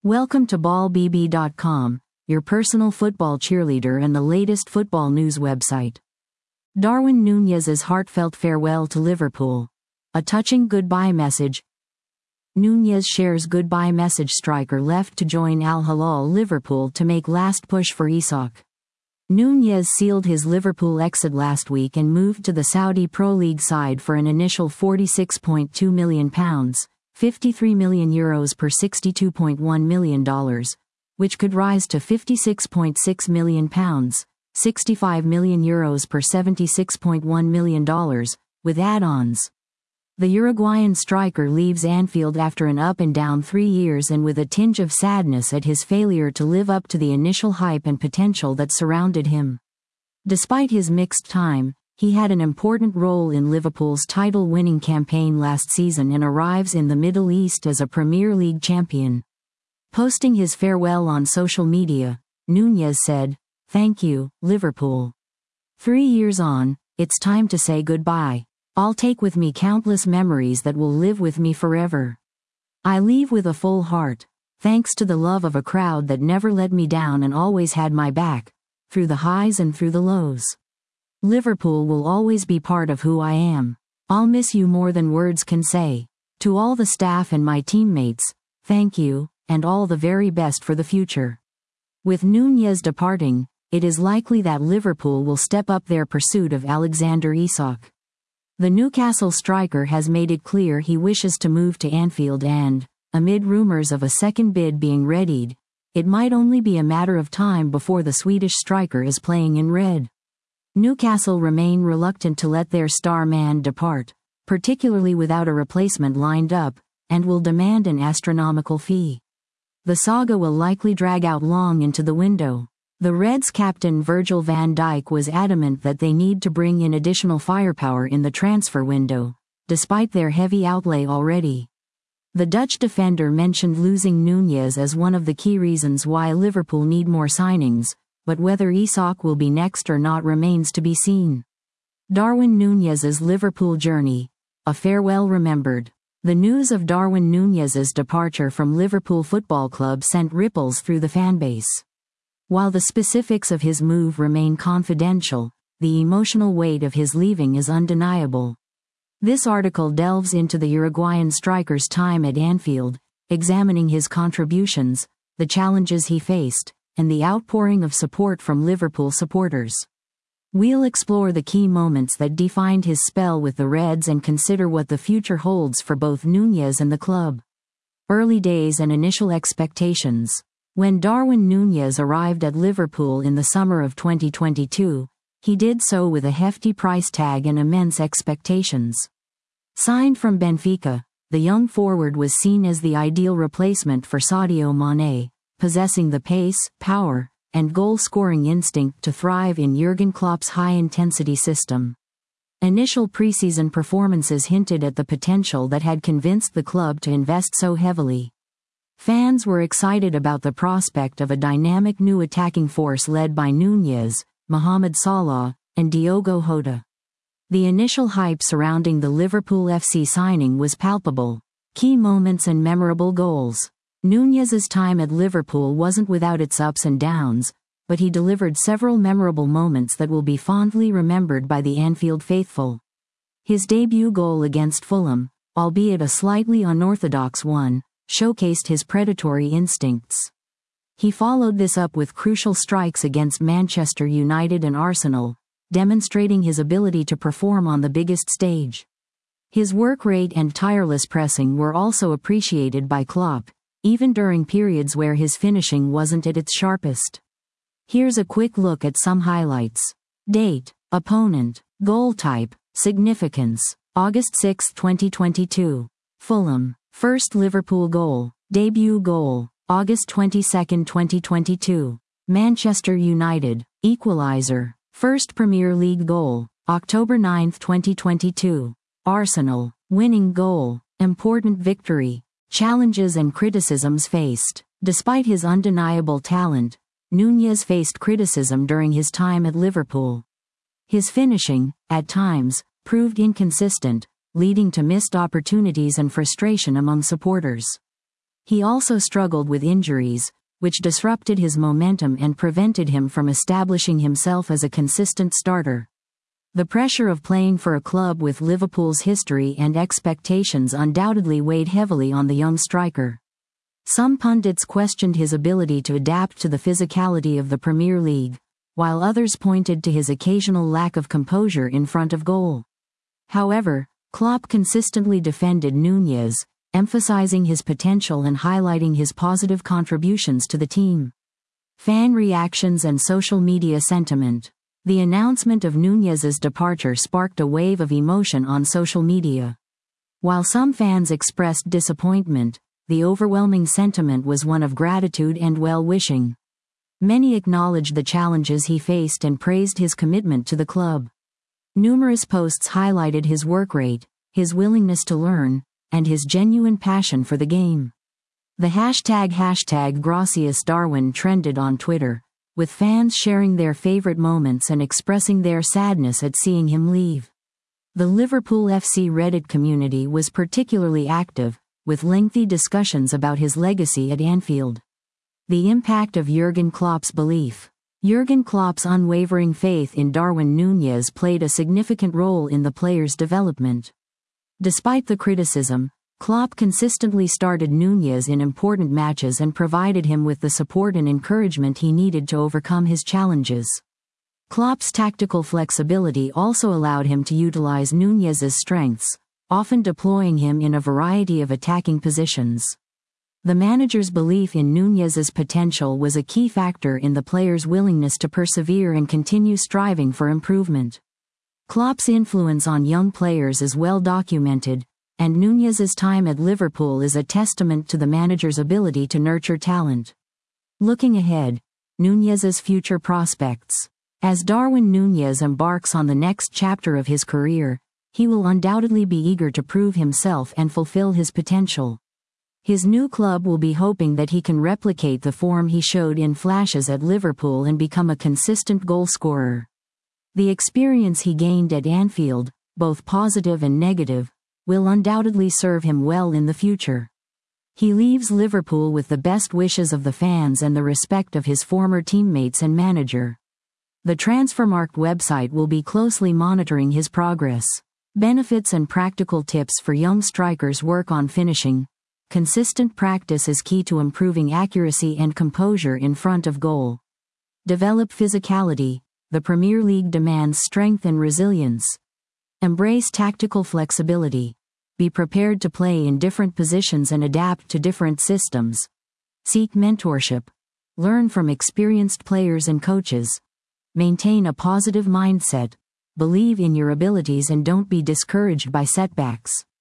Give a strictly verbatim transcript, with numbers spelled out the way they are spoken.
Welcome to ball b b dot com, your personal football cheerleader and the latest football news website. Darwin Núñez's heartfelt farewell to Liverpool. A touching goodbye message. Núñez shares goodbye message. Striker left to join Al Hilal Liverpool to make last push for Isak. Núñez sealed his Liverpool exit last week and moved to the Saudi Pro League side for an initial forty-six point two million pounds, fifty-three million euros per sixty-two point one million dollars, which could rise to fifty-six point six million pounds, sixty-five million euros per seventy-six point one million dollars, with add-ons. The Uruguayan striker leaves Anfield after an up-and-down three years and with a tinge of sadness at his failure to live up to the initial hype and potential that surrounded him. Despite his mixed time, he had an important role in Liverpool's title-winning campaign last season and arrives in the Middle East as a Premier League champion. Posting his farewell on social media, Núñez said, "Thank you, Liverpool. Three years on, it's time to say goodbye. I'll take with me countless memories that will live with me forever. I leave with a full heart, thanks to the love of a crowd that never let me down and always had my back, through the highs and through the lows. Liverpool will always be part of who I am. I'll miss you more than words can say. To all the staff and my teammates, thank you, and all the very best for the future." With Núñez departing, it is likely that Liverpool will step up their pursuit of Alexander Isak. The Newcastle striker has made it clear he wishes to move to Anfield and, amid rumors of a second bid being readied, it might only be a matter of time before the Swedish striker is playing in red. Newcastle remain reluctant to let their star man depart, particularly without a replacement lined up, and will demand an astronomical fee. The saga will likely drag out long into the window. The Reds' captain Virgil van Dijk was adamant that they need to bring in additional firepower in the transfer window, despite their heavy outlay already. The Dutch defender mentioned losing Núñez as one of the key reasons why Liverpool need more signings, but whether Isak will be next or not remains to be seen. Darwin Núñez's Liverpool journey, a farewell remembered. The news of Darwin Núñez's departure from Liverpool Football Club sent ripples through the fanbase. While the specifics of his move remain confidential, the emotional weight of his leaving is undeniable. This article delves into the Uruguayan striker's time at Anfield, examining his contributions, the challenges he faced, and the outpouring of support from Liverpool supporters. We'll explore the key moments that defined his spell with the Reds and consider what the future holds for both Núñez and the club. Early days and initial expectations. When Darwin Núñez arrived at Liverpool in the summer of twenty twenty-two, he did so with a hefty price tag and immense expectations. Signed from Benfica, the young forward was seen as the ideal replacement for Sadio Mané, possessing the pace, power, and goal-scoring instinct to thrive in Jurgen Klopp's high-intensity system. Initial preseason performances hinted at the potential that had convinced the club to invest so heavily. Fans were excited about the prospect of a dynamic new attacking force led by Núñez, Mohamed Salah, and Diogo Jota. The initial hype surrounding the Liverpool F C signing was palpable. Key moments and memorable goals. Núñez's time at Liverpool wasn't without its ups and downs, but he delivered several memorable moments that will be fondly remembered by the Anfield faithful. His debut goal against Fulham, albeit a slightly unorthodox one, showcased his predatory instincts. He followed this up with crucial strikes against Manchester United and Arsenal, demonstrating his ability to perform on the biggest stage. His work rate and tireless pressing were also appreciated by Klopp, even during periods where his finishing wasn't at its sharpest. Here's a quick look at some highlights. Date, opponent, goal type, significance, August sixth twenty twenty-two. Fulham. First Liverpool goal, debut goal, August twenty-second twenty twenty-two. Manchester United, equalizer, first Premier League goal, October ninth twenty twenty-two. Arsenal, winning goal, important victory. Challenges and criticisms faced. Despite his undeniable talent, Núñez faced criticism during his time at Liverpool. His finishing, at times, proved inconsistent, leading to missed opportunities and frustration among supporters. He also struggled with injuries, which disrupted his momentum and prevented him from establishing himself as a consistent starter. The pressure of playing for a club with Liverpool's history and expectations undoubtedly weighed heavily on the young striker. Some pundits questioned his ability to adapt to the physicality of the Premier League, while others pointed to his occasional lack of composure in front of goal. However, Klopp consistently defended Núñez, emphasizing his potential and highlighting his positive contributions to the team. Fan reactions and social media sentiment. The announcement of Núñez's departure sparked a wave of emotion on social media. While some fans expressed disappointment, the overwhelming sentiment was one of gratitude and well-wishing. Many acknowledged the challenges he faced and praised his commitment to the club. Numerous posts highlighted his work rate, his willingness to learn, and his genuine passion for the game. The hashtag hashtag Gracias Darwin trended on Twitter, with fans sharing their favorite moments and expressing their sadness at seeing him leave. The Liverpool F C Reddit community was particularly active, with lengthy discussions about his legacy at Anfield. The impact of Jurgen Klopp's belief. Jurgen Klopp's unwavering faith in Darwin Núñez played a significant role in the player's development. Despite the criticism, Klopp consistently started Núñez in important matches and provided him with the support and encouragement he needed to overcome his challenges. Klopp's tactical flexibility also allowed him to utilize Núñez's strengths, often deploying him in a variety of attacking positions. The manager's belief in Núñez's potential was a key factor in the player's willingness to persevere and continue striving for improvement. Klopp's influence on young players is well documented, and Núñez's time at Liverpool is a testament to the manager's ability to nurture talent. Looking ahead, Núñez's future prospects. As Darwin Núñez embarks on the next chapter of his career, he will undoubtedly be eager to prove himself and fulfill his potential. His new club will be hoping that he can replicate the form he showed in flashes at Liverpool and become a consistent goalscorer. The experience he gained at Anfield, both positive and negative, will undoubtedly serve him well in the future. He leaves Liverpool with the best wishes of the fans and the respect of his former teammates and manager. The Transfermarkt website will be closely monitoring his progress. Benefits and practical tips for young strikers. Work on finishing. Consistent practice is key to improving accuracy and composure in front of goal. Develop physicality. The Premier League demands strength and resilience. Embrace tactical flexibility. Be prepared to play in different positions and adapt to different systems. Seek mentorship. Learn from experienced players and coaches. Maintain a positive mindset. Believe in your abilities and don't be discouraged by setbacks.